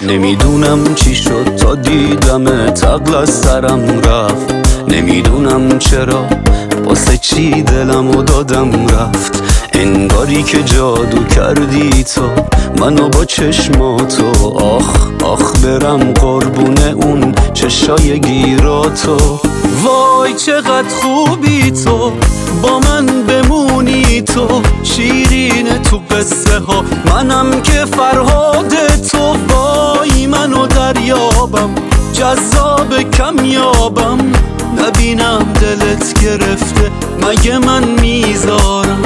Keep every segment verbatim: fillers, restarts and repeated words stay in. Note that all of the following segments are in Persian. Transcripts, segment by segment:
نمیدونم چی شد تا دیدمت عقل از سرم رفت. نمیدونم چرا واسه چی دلمو دادم رفت. انگاری که جادو کردی تو منو با چشماتو. آخ آخ برم قربونه اون چشای گیراتو. وای چقدر خوبی تو با من بمونی تو. شیرین تو قصه ها منم که فرهاد تو. وای منو دریابم جذاب کمیابم. نبینم دلت گرفته مگه من میذارم.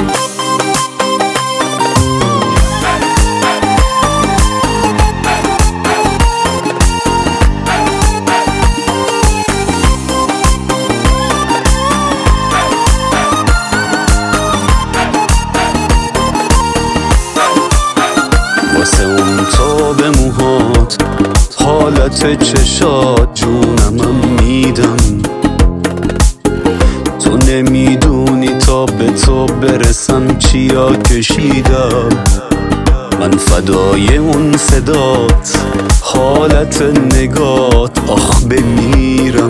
واسه اون تاب موهات حالت چشات جونمم میدم. تو نمیدونی تا به تو برسم چیا کشیدم. من فدای اون صدات حالت نگات. آخ بمیرم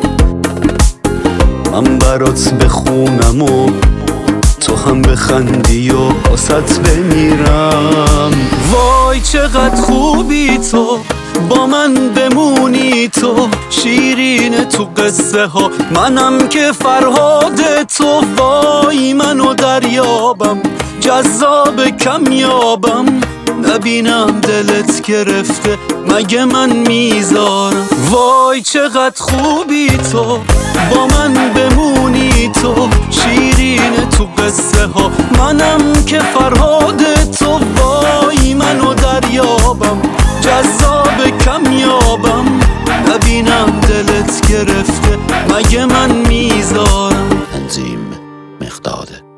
من برات بخونم و تو هم بخندی و واسط بمیرم. وای چقدر خوبی تو با من بمونی تو. شیرین تو قصه ها منم که فرهاد تو. وای منو دریابم جذاب کمیابم. نبینم دلت گرفته مگه من میذارم. وای چقدر خوبی تو با من بمونی تو. شیرین تو قصه ها منم که فرهاد تو. وای منو دریابم جذاب کمیابم. نبینم دلت گرفته مگه من میذارم. تنظیم مقداد